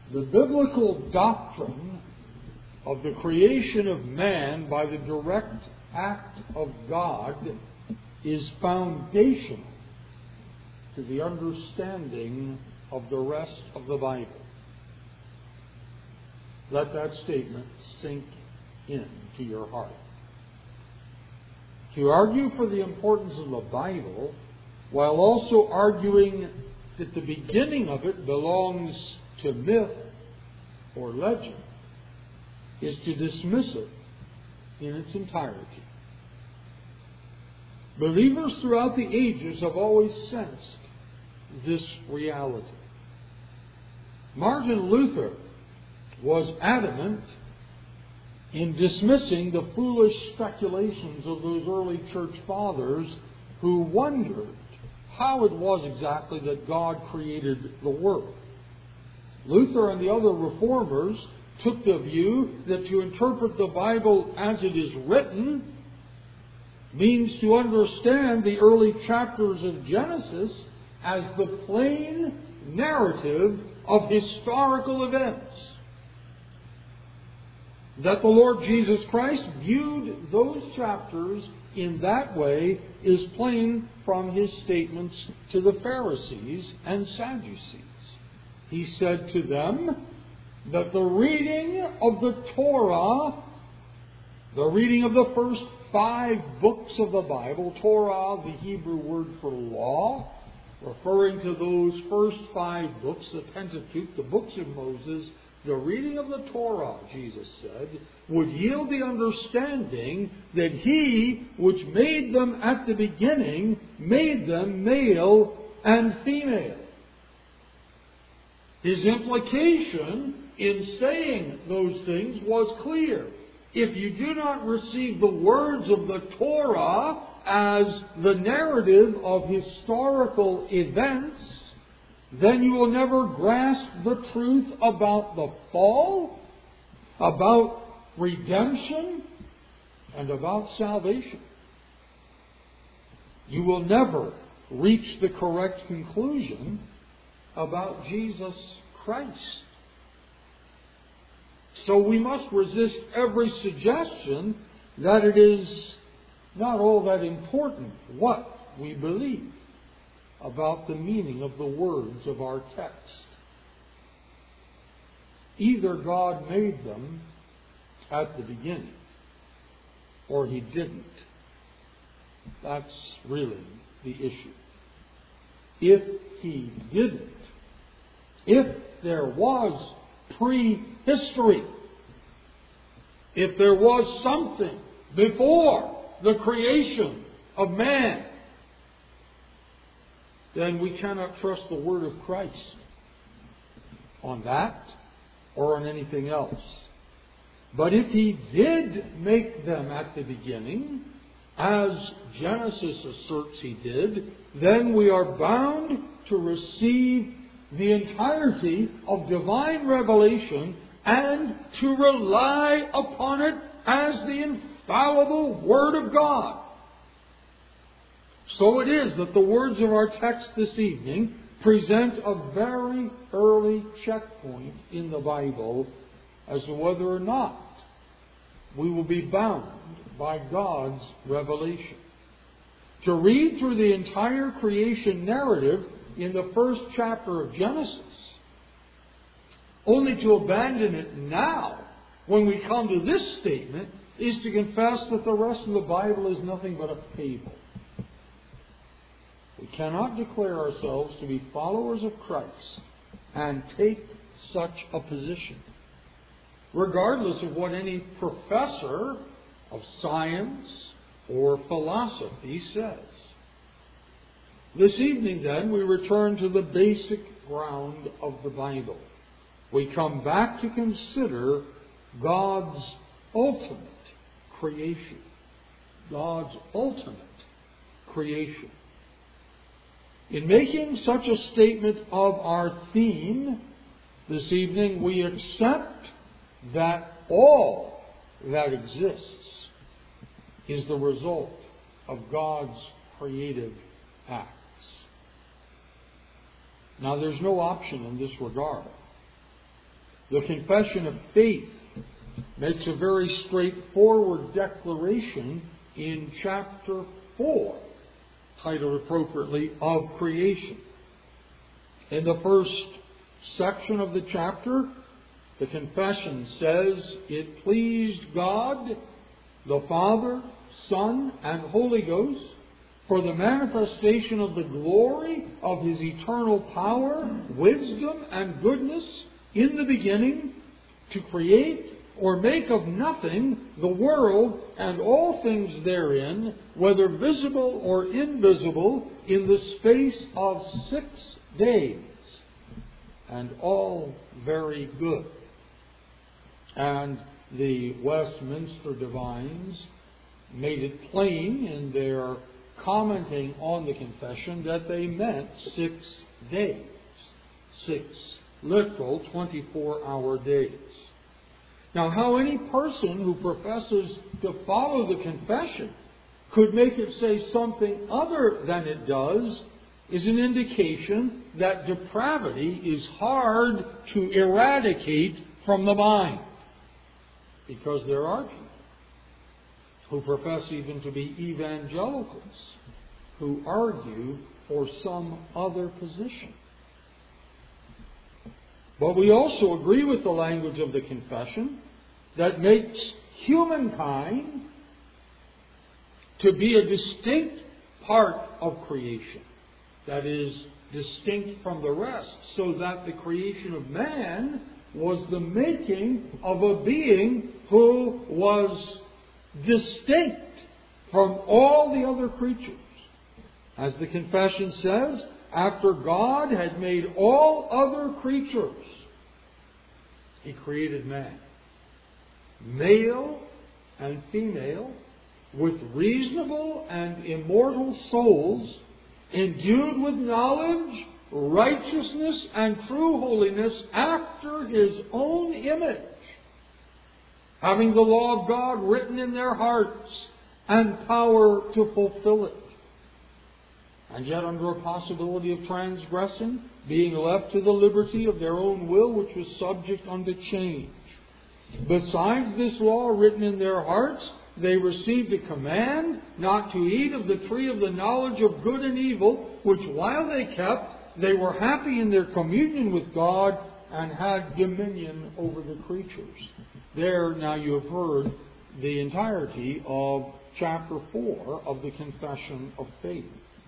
The biblical doctrine of the creation of man by the direct act of God is foundational to the understanding of the rest of the Bible. Let that statement sink into your heart. To argue for the importance of the Bible while also arguing that the beginning of it belongs to myth or legend is to dismiss it in its entirety. Believers throughout the ages have always sensed this reality. Martin Luther was adamant in dismissing the foolish speculations of those early church fathers who wondered how it was exactly that God created the world. Luther and the other reformers took the view that to interpret the Bible as it is written means to understand the early chapters of Genesis as the plain narrative of historical events. That the Lord Jesus Christ viewed those chapters in that way is plain from His statements to the Pharisees and Sadducees. He said to them that the reading of the Torah, the reading of the first 5 books of the Bible, Torah, the Hebrew word for law, referring to those first 5 books, the Pentateuch, the books of Moses, the reading of the Torah, Jesus said, would yield the understanding that He which made them at the beginning made them male and female. His implication in saying those things was clear. If you do not receive the words of the Torah as the narrative of historical events, then you will never grasp the truth about the fall, about redemption, and about salvation. You will never reach the correct conclusion about Jesus Christ. So we must resist every suggestion that it is not all that important what we believe about the meaning of the words of our text. Either God made them at the beginning, or He didn't. That's really the issue. If He didn't, if there was prehistory, if there was something before the creation of man, then we cannot trust the word of Christ on that or on anything else. But if He did make them at the beginning, as Genesis asserts He did, then we are bound to receive the entirety of divine revelation and to rely upon it as the infallible Word of God. So it is that the words of our text this evening present a very early checkpoint in the Bible as to whether or not we will be bound by God's revelation. To read through the entire creation narrative in the first chapter of Genesis, only to abandon it now when we come to this statement, is to confess that the rest of the Bible is nothing but a fable. We cannot declare ourselves to be followers of Christ and take such a position, regardless of what any professor of science or philosophy says. This evening, then, we return to the basic ground of the Bible. We come back to consider God's ultimate creation. God's ultimate creation. In making such a statement of our theme this evening, we accept that all that exists is the result of God's creative acts. Now, there's no option in this regard. The Confession of Faith makes a very straightforward declaration in chapter 4, titled appropriately, of creation. In the first section of the chapter, the confession says, "It pleased God, the Father, Son, and Holy Ghost, for the manifestation of the glory of His eternal power, wisdom, and goodness in the beginning, to create or make of nothing the world and all things therein, whether visible or invisible, in the space of 6 days, and all very good." And the Westminster divines made it plain in their commenting on the confession that they meant 6 days. 6 literal 24-hour days. Now, how any person who professes to follow the confession could make it say something other than it does is an indication that depravity is hard to eradicate from the mind. Because there are people who profess even to be evangelicals who argue for some other position. But we also agree with the language of the confession that makes humankind to be a distinct part of creation. That is, distinct from the rest, so that the creation of man was the making of a being who was distinct from all the other creatures. As the confession says, after God had made all other creatures, He created man, male and female, with reasonable and immortal souls, endued with knowledge, righteousness, and true holiness after His own image, having the law of God written in their hearts and power to fulfill it. And yet under a possibility of transgressing, being left to the liberty of their own will, which was subject unto change. Besides this law written in their hearts, they received a command not to eat of the tree of the knowledge of good and evil, which while they kept, they were happy in their communion with God and had dominion over the creatures. There, now you have heard the entirety of chapter 4 of the Confession of Faith.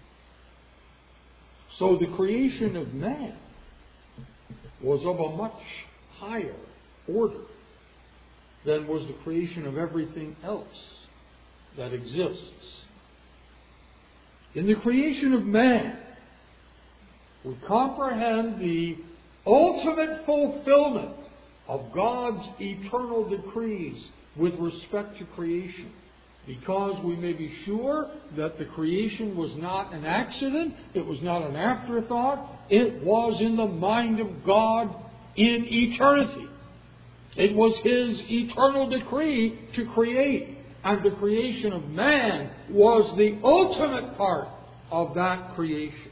So the creation of man was of a much higher order than was the creation of everything else that exists. In the creation of man, we comprehend the ultimate fulfillment of God's eternal decrees with respect to creation, because we may be sure that the creation was not an accident, it was not an afterthought, it was in the mind of God in eternity. It was His eternal decree to create, and the creation of man was the ultimate part of that creation.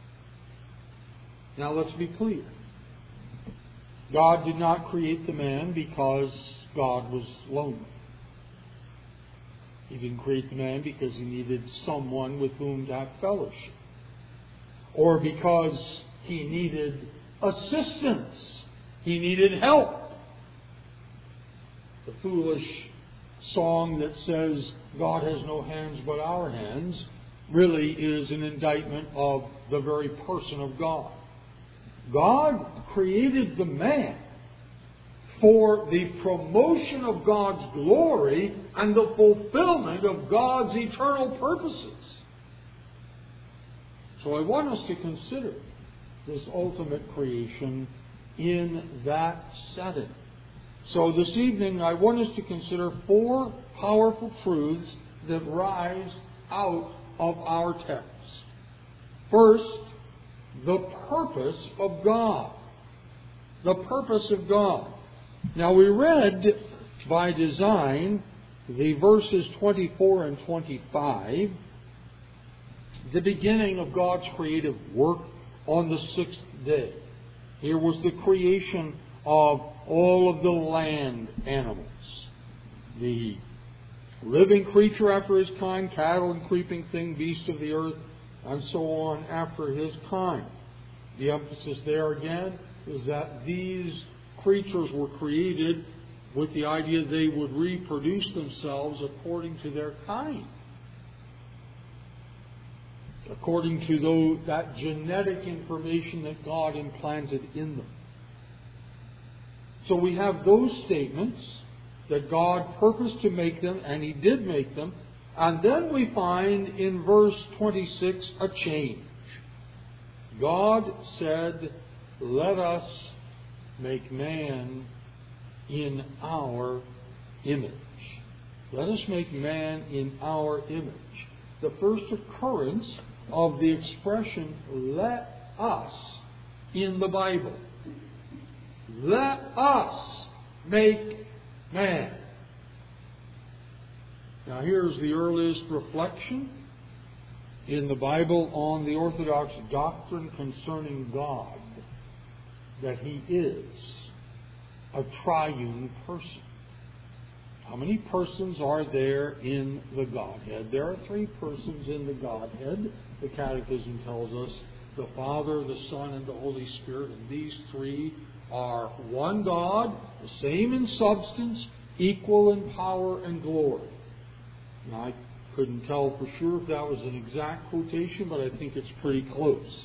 Now let's be clear. God did not create the man because God was lonely. He didn't create the man because He needed someone with whom to have fellowship, or because He needed assistance. He needed help. The foolish song that says, "God has no hands but our hands," really is an indictment of the very person of God. God created the man for the promotion of God's glory and the fulfillment of God's eternal purposes. So I want us to consider this ultimate creation in that setting. So this evening I want us to consider 4 powerful truths that rise out of our text. First, the purpose of God. The purpose of God. Now we read by design the verses 24 and 25, the beginning of God's creative work on the 6th day. Here was the creation of all of the land animals. The living creature after his kind, cattle and creeping thing, beast of the earth, and so on after his kind. The emphasis there again is that these creatures were created with the idea they would reproduce themselves according to their kind, according to that genetic information that God implanted in them. So we have those statements that God purposed to make them, and He did make them. And then we find in verse 26 a change. God said, "Let us make man in our image." Let us make man in our image. The first occurrence of the expression "let us" in the Bible. Let us make man. Now here's the earliest reflection in the Bible on the Orthodox doctrine concerning God, that He is a triune person. How many persons are there in the Godhead? There are three persons in the Godhead. The Catechism tells us the Father, the Son, and the Holy Spirit, and these three are one God, the same in substance, equal in power and glory. Now, I couldn't tell for sure if that was an exact quotation, but I think it's pretty close.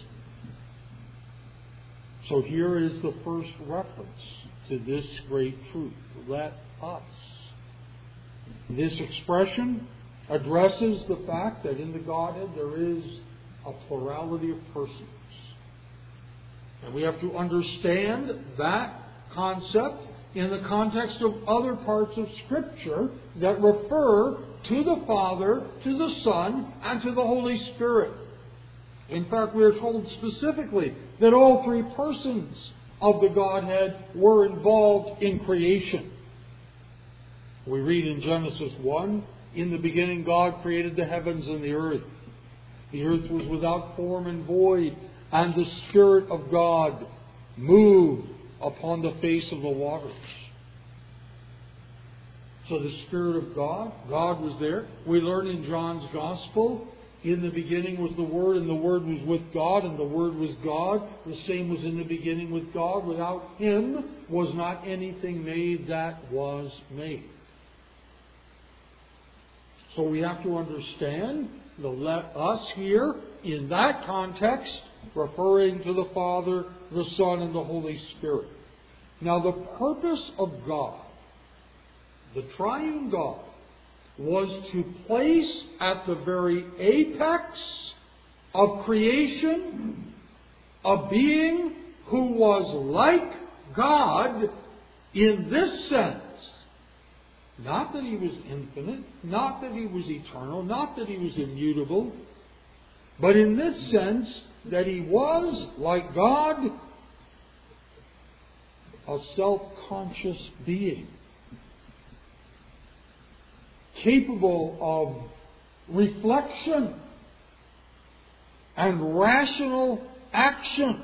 So here is the first reference to this great truth. Let us. This expression addresses the fact that in the Godhead there is a plurality of persons. And we have to understand that concept in the context of other parts of Scripture that refer to the Father, to the Son, and to the Holy Spirit. In fact, we are told specifically that all three persons of the Godhead were involved in creation. We read in Genesis 1, "In the beginning God created the heavens and the earth. The earth was without form and void, and the Spirit of God moved upon the face of the waters." So the Spirit of God, God was there. We learn in John's Gospel, "In the beginning was the Word, and the Word was with God, and the Word was God. The same was in the beginning with God. Without Him was not anything made that was made." So we have to understand the "let us" here in that context, referring to the Father, the Son, and the Holy Spirit. Now, the purpose of God, the triune God, was to place at the very apex of creation a being who was like God in this sense. Not that He was infinite, not that He was eternal, not that He was immutable, but in this sense that He was, like God, a self-conscious being, capable of reflection and rational action,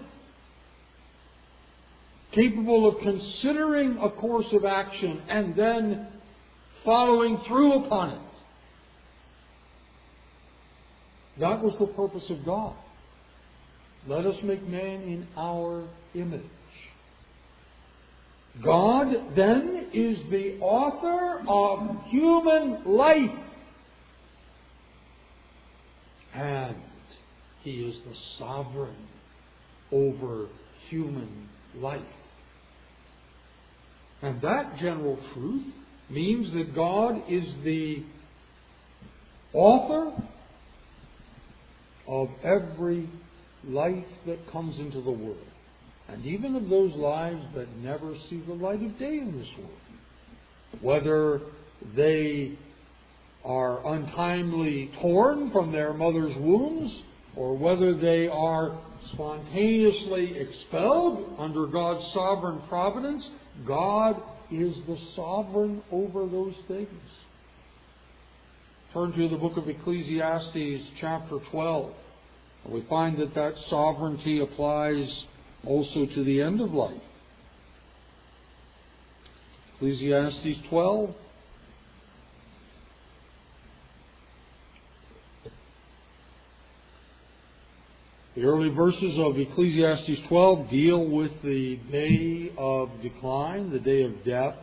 capable of considering a course of action and then following through upon it. That was the purpose of God. Let us make man in our image. God, then, is the author of human life. And He is the sovereign over human life. And that general truth means that God is the author of every life that comes into the world. And even of those lives that never see the light of day in this world. Whether they are untimely torn from their mother's wombs, or whether they are spontaneously expelled under God's sovereign providence, God is the sovereign over those things. Turn to the book of Ecclesiastes, chapter 12. We find that sovereignty applies also to the end of life. Ecclesiastes 12. The early verses of Ecclesiastes 12 deal with the day of decline, the day of death.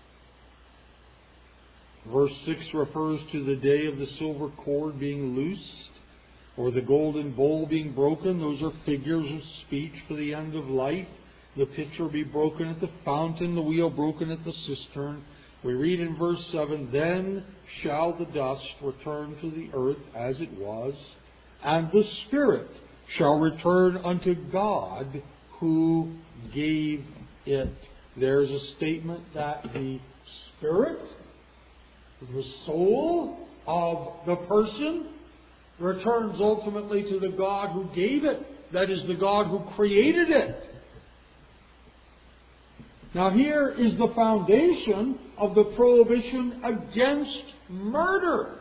Verse 6 refers to the day of the silver cord being loosed, or the golden bowl being broken. Those are figures of speech for the end of life. The pitcher be broken at the fountain, the wheel broken at the cistern. We read in verse 7, "Then shall the dust return to the earth as it was, and the spirit shall return unto God who gave it." There's a statement that the spirit, the soul of the person, returns ultimately to the God who gave it. That is, the God who created it. Now here is the foundation of the prohibition against murder.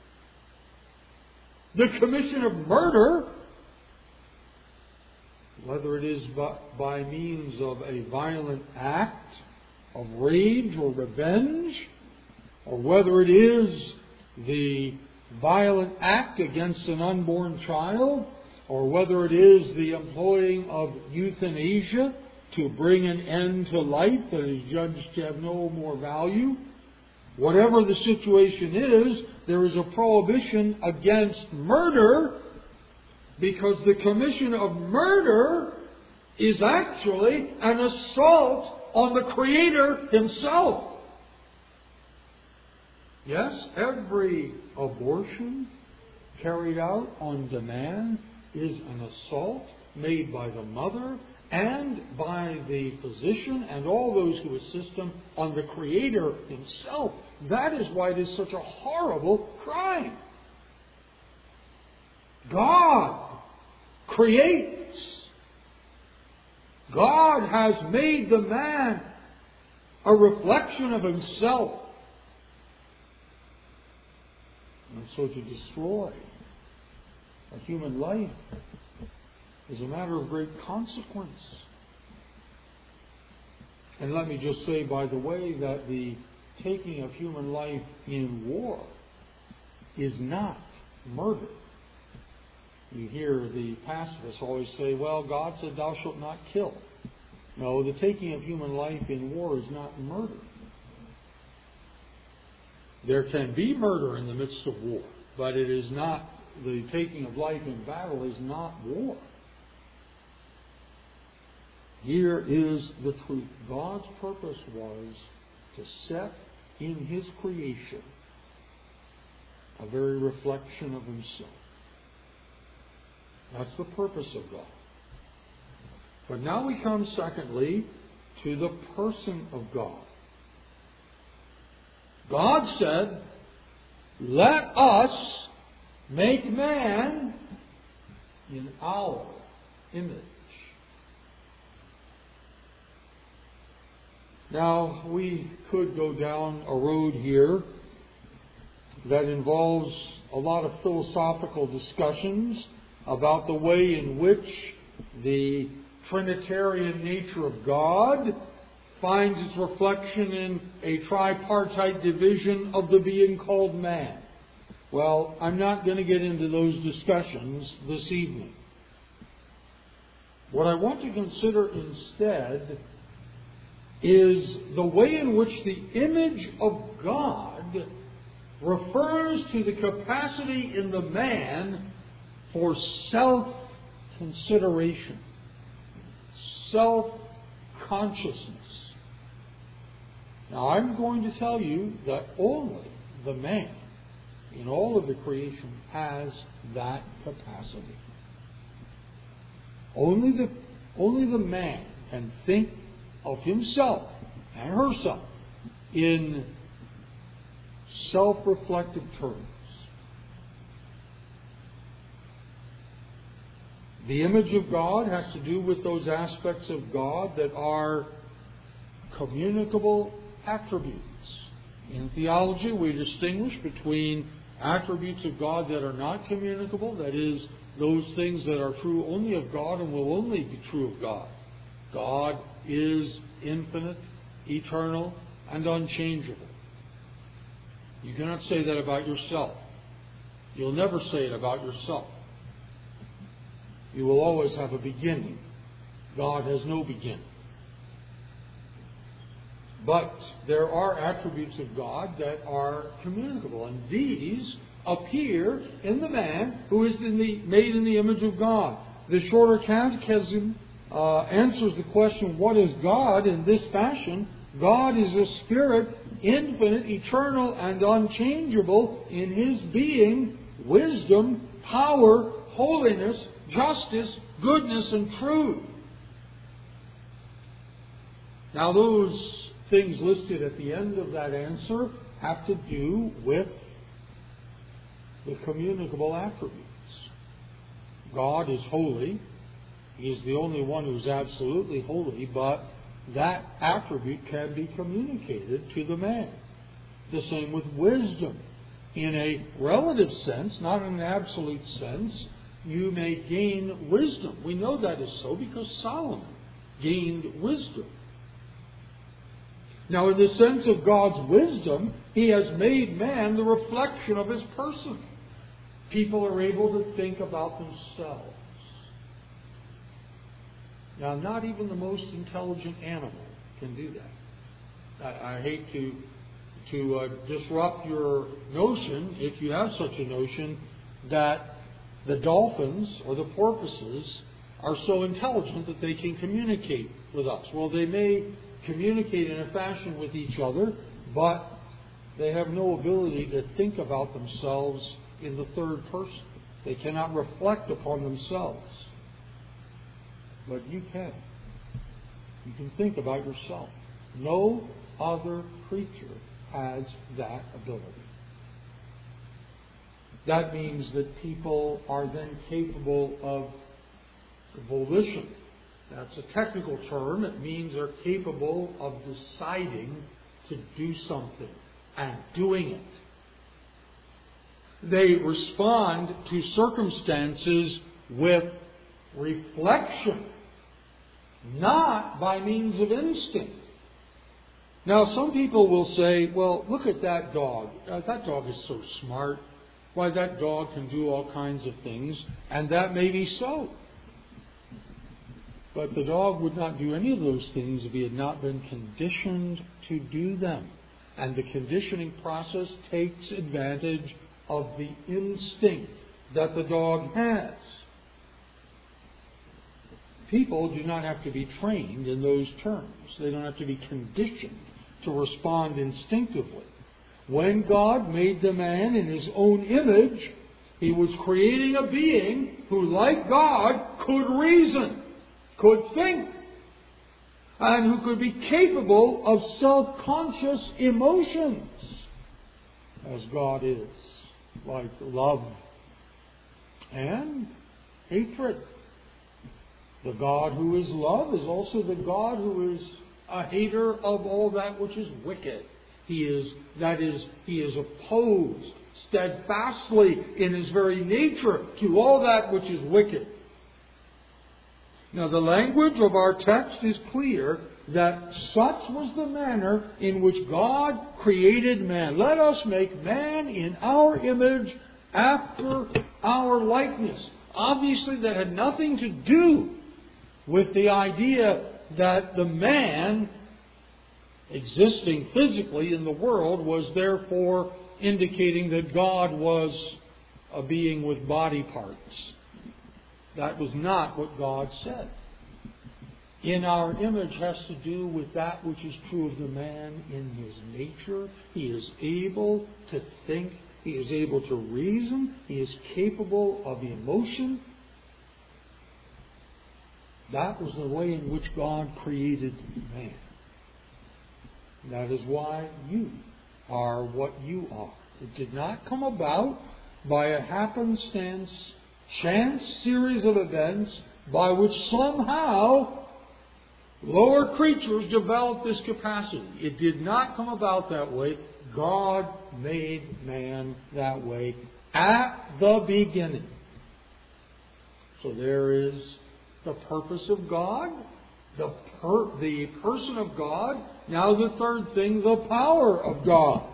The commission of murder, whether it is by means of a violent act of rage or revenge, or whether it is the violent act against an unborn child, or whether it is the employing of euthanasia to bring an end to life that is judged to have no more value, whatever the situation is, there is a prohibition against murder, because the commission of murder is actually an assault on the Creator Himself. Yes, every abortion carried out on demand is an assault made by the mother and by the physician and all those who assist them on the Creator Himself. That is why it is such a horrible crime. God creates. God has made the man a reflection of Himself. And so to destroy a human life is a matter of great consequence. And let me just say, by the way, that the taking of human life in war is not murder. You hear the pacifists always say, well, God said thou shalt not kill. No, the taking of human life in war is not murder. There can be murder in the midst of war, but it is not, the taking of life in battle is not war. Here is the truth. God's purpose was to set in His creation a very reflection of Himself. That's the purpose of God. But now we come, secondly, to the person of God. God said, let us make man in our image. Now, we could go down a road here that involves a lot of philosophical discussions about the way in which the Trinitarian nature of God finds its reflection in a tripartite division of the being called man. Well, I'm not going to get into those discussions this evening. What I want to consider instead is the way in which the image of God refers to the capacity in the man for self-consideration, self-consciousness. Now, I'm going to tell you that only the man in all of the creation has that capacity. Only the man can think of himself and herself in self-reflective terms. The image of God has to do with those aspects of God that are communicable attributes. In theology, we distinguish between attributes of God that are not communicable, that is, those things that are true only of God and will only be true of God. God is infinite, eternal, and unchangeable. You cannot say that about yourself. You'll never say it about yourself. You will always have a beginning. God has no beginning. But there are attributes of God that are communicable, and these appear in the man who is made in the image of God. The Shorter Catechism answers the question, what is God, in this fashion? God is a spirit, infinite, eternal, and unchangeable in His being, wisdom, power, holiness, justice, goodness, and truth. Now those things listed at the end of that answer have to do with the communicable attributes. God is holy. He is the only one who's absolutely holy, but that attribute can be communicated to the man. The same with wisdom. In a relative sense, not in an absolute sense, you may gain wisdom. We know that is so because Solomon gained wisdom. Now, in the sense of God's wisdom, He has made man the reflection of His person. People are able to think about themselves. Now, not even the most intelligent animal can do that. I hate to disrupt your notion, if you have such a notion, that the dolphins or the porpoises are so intelligent that they can communicate with us. Well, they may communicate in a fashion with each other, but they have no ability to think about themselves in the third person. They cannot reflect upon themselves. But you can. You can think about yourself. No other creature has that ability. That means that people are then capable of volition. That's a technical term. It means they're capable of deciding to do something and doing it. They respond to circumstances with reflection, not by means of instinct. Now, some people will say, well, look at that dog. That dog is so smart. Why, that dog can do all kinds of things, and that may be so. But the dog would not do any of those things if he had not been conditioned to do them. And the conditioning process takes advantage of the instinct that the dog has. People do not have to be trained in those terms. They don't have to be conditioned to respond instinctively. When God made the man in His own image, He was creating a being who, like God, could reason, could think, and who could be capable of self-conscious emotions, as God is, like love and hatred. The God who is love is also the God who is a hater of all that which is wicked. He is opposed steadfastly in His very nature to all that which is wicked. Now, the language of our text is clear that such was the manner in which God created man. Let us make man in our image after our likeness. Obviously, that had nothing to do with the idea that the man existing physically in the world was therefore indicating that God was a being with body parts. That was not what God said. In our image has to do with that which is true of the man in his nature. He is able to think. He is able to reason. He is capable of emotion. That was the way in which God created man. That is why you are what you are. It did not come about by a happenstance, chance series of events by which somehow lower creatures developed this capacity. It did not come about that way. God made man that way at the beginning. So there is the purpose of God, the person of God. Now the third thing, the power of God.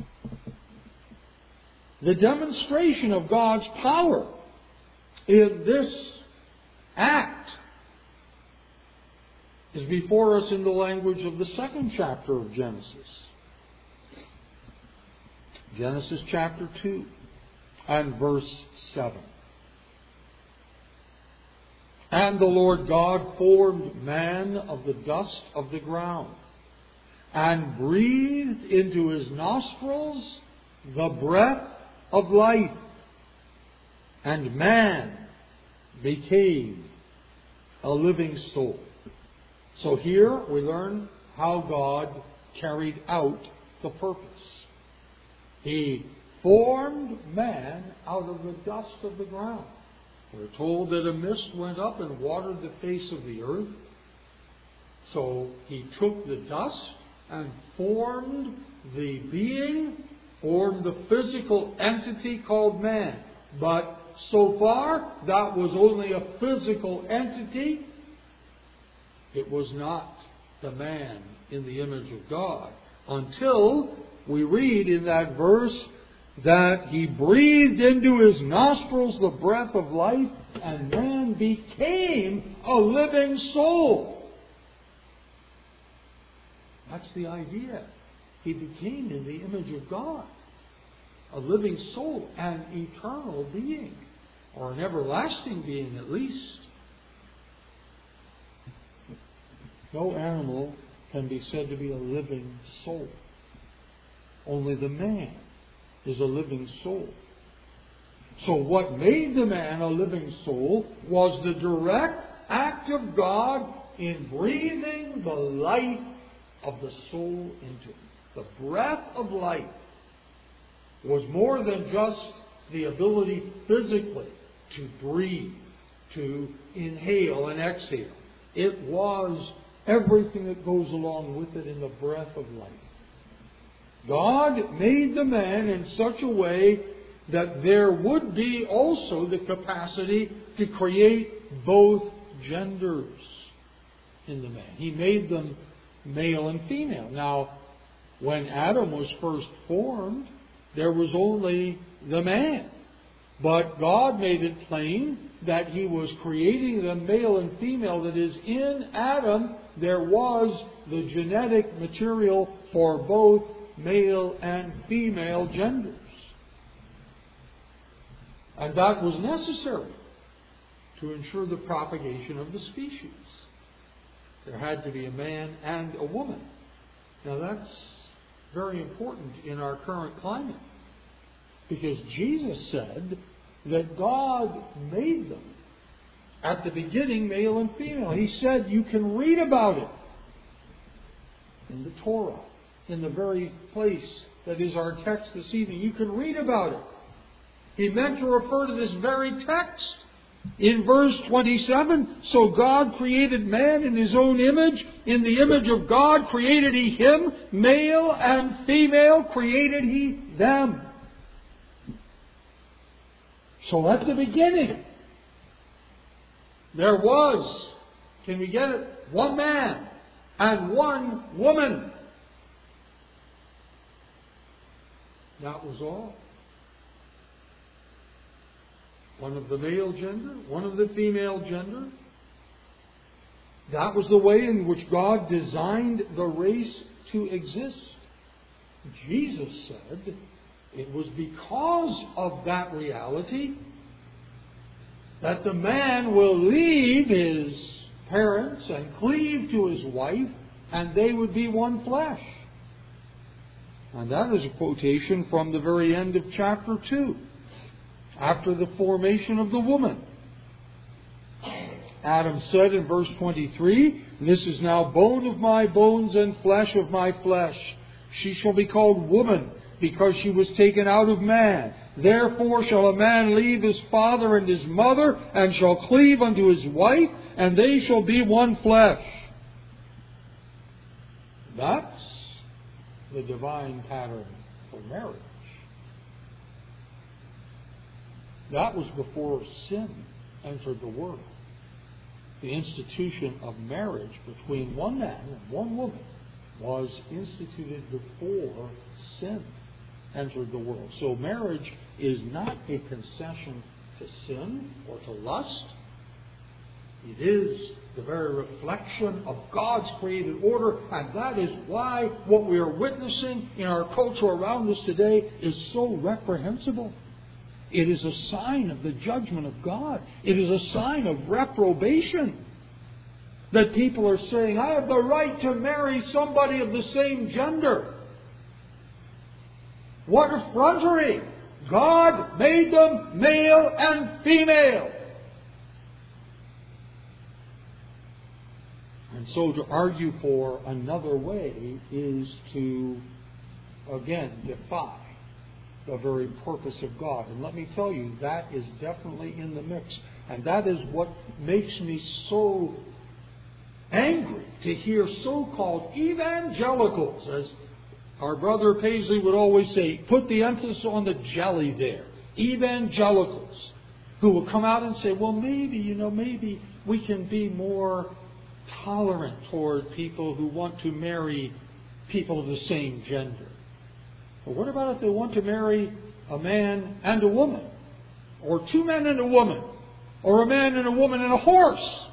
The demonstration of God's power in this act is before us in the language of the second chapter of Genesis. Genesis chapter 2 and verse 7. And the Lord God formed man of the dust of the ground, and breathed into his nostrils the breath of life, and man became a living soul. So here we learn how God carried out the purpose. He formed man out of the dust of the ground. We're told that a mist went up and watered the face of the earth. So he took the dust and formed the being, formed the physical entity called man. But so far, that was only a physical entity. It was not the man in the image of God. Until we read in that verse that he breathed into his nostrils the breath of life, and man became a living soul. That's the idea. He became in the image of God. A living soul, an eternal being, or an everlasting being at least. No animal can be said to be a living soul. Only the man is a living soul. So what made the man a living soul was the direct act of God in breathing the life of the soul into him. The breath of life was more than just the ability physically to breathe, to inhale and exhale. It was everything that goes along with it in the breath of life. God made the man in such a way that there would be also the capacity to create both genders in the man. He made them male and female. Now, when Adam was first formed, there was only the man. But God made it plain that He was creating them male and female. That is, in Adam there was the genetic material for both male and female genders. And that was necessary to ensure the propagation of the species. There had to be a man and a woman. Now that's very important in our current climate, because Jesus said that God made them at the beginning male and female. He said you can read about it in the Torah, in the very place that is our text this evening. You can read about it. He meant to refer to this very text. In verse 27, so God created man in His own image. In the image of God created He him. Male and female created He them. So at the beginning, there was, can we get it? One man and one woman. That was all. One of the male gender, one of the female gender. That was the way in which God designed the race to exist. Jesus said it was because of that reality that the man will leave his parents and cleave to his wife, and they would be one flesh. And that is a quotation from the very end of chapter 2. After the formation of the woman, Adam said in verse 23, this is now bone of my bones and flesh of my flesh. She shall be called woman, because she was taken out of man. Therefore shall a man leave his father and his mother, and shall cleave unto his wife, and they shall be one flesh. That's the divine pattern for marriage. That was before sin entered the world. the institution of marriage between one man and one woman was instituted before sin entered the world. So marriage is not a concession to sin or to lust. It is the very reflection of God's created order, and that is why what we are witnessing in our culture around us today is so reprehensible. It is a sign of the judgment of God. It is a sign of reprobation. That people are saying, I have the right to marry somebody of the same gender. What effrontery! God made them male and female. And so to argue for another way is to, again, defy the very purpose of God. And let me tell you, that is definitely in the mix. And that is what makes me so angry to hear so-called evangelicals, as our brother Paisley would always say, put the emphasis on the jelly there. Evangelicals who will come out and say, well, maybe we can be more tolerant toward people who want to marry people of the same gender. But what about if they want to marry a man and a woman? Or two men and a woman? Or a man and a woman and a horse?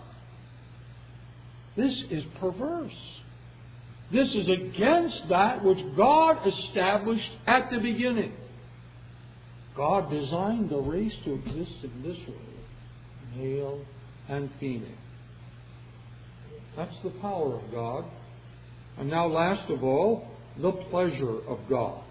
This is perverse. This is against that which God established at the beginning. God designed the race to exist in this way, male and female. That's the power of God. And now, last of all, the pleasure of God.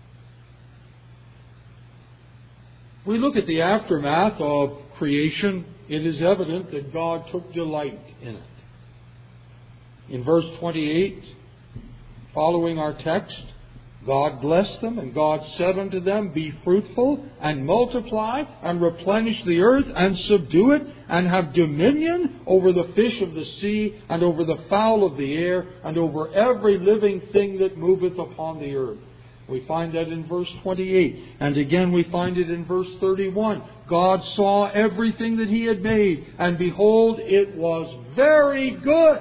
We look at the aftermath of creation. It is evident that God took delight in it. In verse 28, following our text, God blessed them, and God said unto them, be fruitful, and multiply, and replenish the earth, and subdue it, and have dominion over the fish of the sea, and over the fowl of the air, and over every living thing that moveth upon the earth. We find that in verse 28. And again we find it in verse 31. God saw everything that He had made, and behold, it was very good.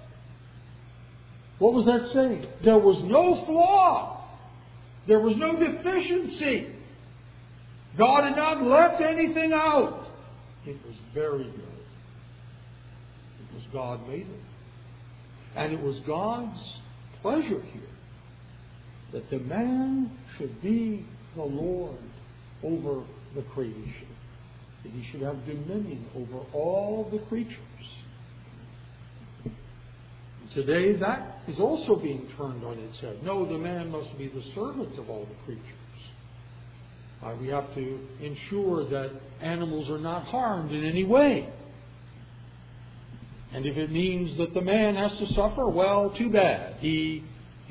What was that saying? There was no flaw. There was no deficiency. God had not left anything out. It was very good. It was God made it. And it was God's pleasure here that the man should be the Lord over the creation. That he should have dominion over all the creatures. Today, that is also being turned on its head. No, the man must be the servant of all the creatures. We have to ensure that animals are not harmed in any way. And if it means that the man has to suffer, well, too bad. We'd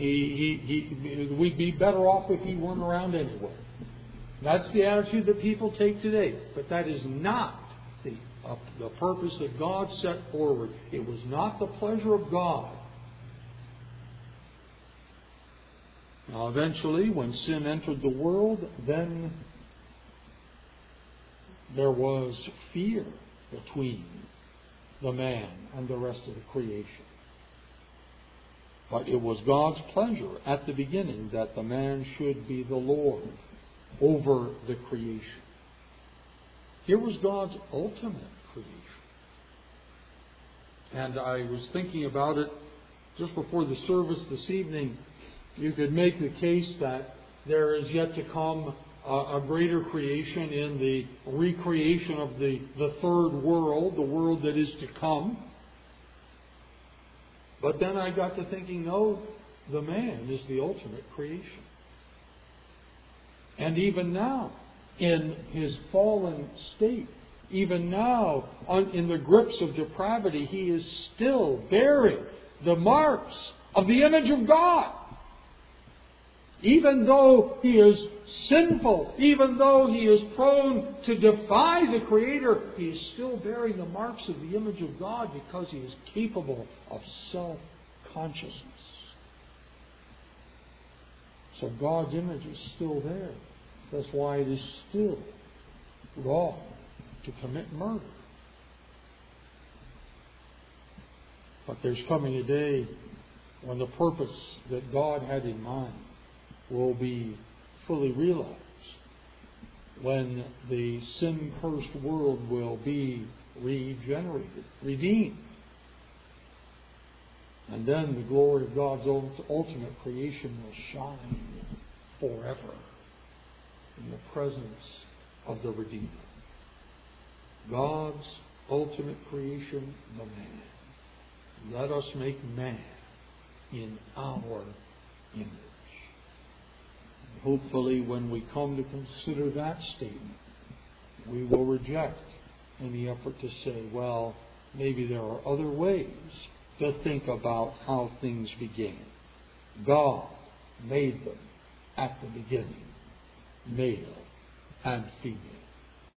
be better off if he weren't around anyway. That's the attitude that people take today. But that is not the purpose that God set forward. It was not the pleasure of God. Now, eventually, when sin entered the world, then there was fear between the man and the rest of the creation. But it was God's pleasure at the beginning that the man should be the Lord over the creation. Here was God's ultimate creation. And I was thinking about it just before the service this evening. You could make the case that there is yet to come a greater creation in the recreation of the third world, the world that is to come. But then I got to thinking, no, the man is the ultimate creation. And even now, in his fallen state, even now, in the grips of depravity, he is still bearing the marks of the image of God. Even though he is sinful, even though he is prone to defy the Creator, he is still bearing the marks of the image of God because he is capable of self-consciousness. So God's image is still there. That's why it is still wrong to commit murder. But there's coming a day when the purpose that God had in mind will be fully realized, when the sin-cursed world will be regenerated, redeemed. And then the glory of God's ultimate creation will shine forever in the presence of the Redeemer. God's ultimate creation, the man. Let us make man in our image. And hopefully, when we come to consider that statement, we will reject any effort to say, well, maybe there are other ways to think about how things began. God made them at the beginning, male and female.